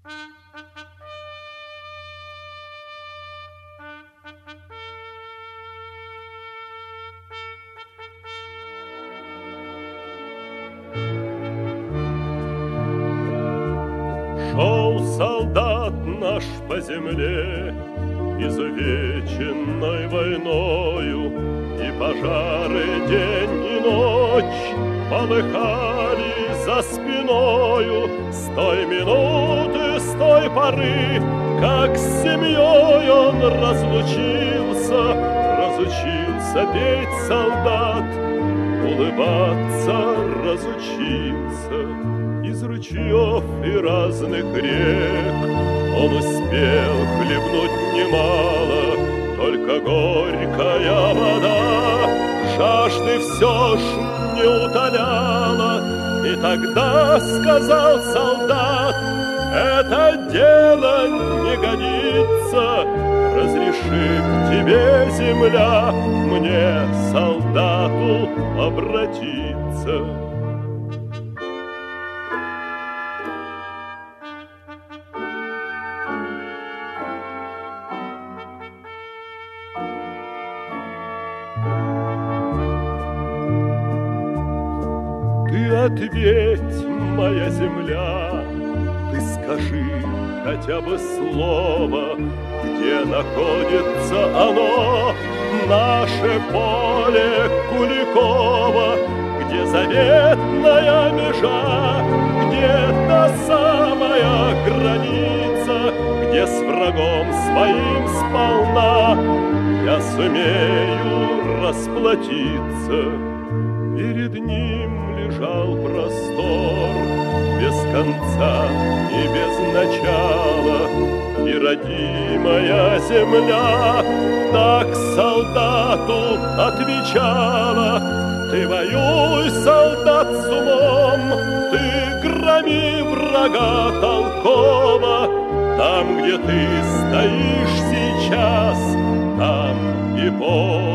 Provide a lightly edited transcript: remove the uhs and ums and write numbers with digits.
Шел солдат наш по земле, изувеченной войною, и пожары день и ночь полыхали за спиною. С той минуты, с той поры, как с семьей он разучился петь солдат, улыбаться разучился. Из ручьев и разных рек он успел хлебнуть немало, только горькая вода жажды все ж не утоляла. И тогда сказал солдат: это дело не годится, разреши к тебе, земля, мне, солдату, обратиться. Ты ответь, моя земля, ты скажи хотя бы слово, где находится оно, наше поле Куликова, где заветная межа, где та самая граница, где с врагом своим сполна я сумею расплатиться. Перед ним лежал простор, без конца и без начала, и родимая земля так солдату отвечала: ты воюй, солдат, с умом, ты громи врага толково, там, где ты стоишь сейчас, там и Бог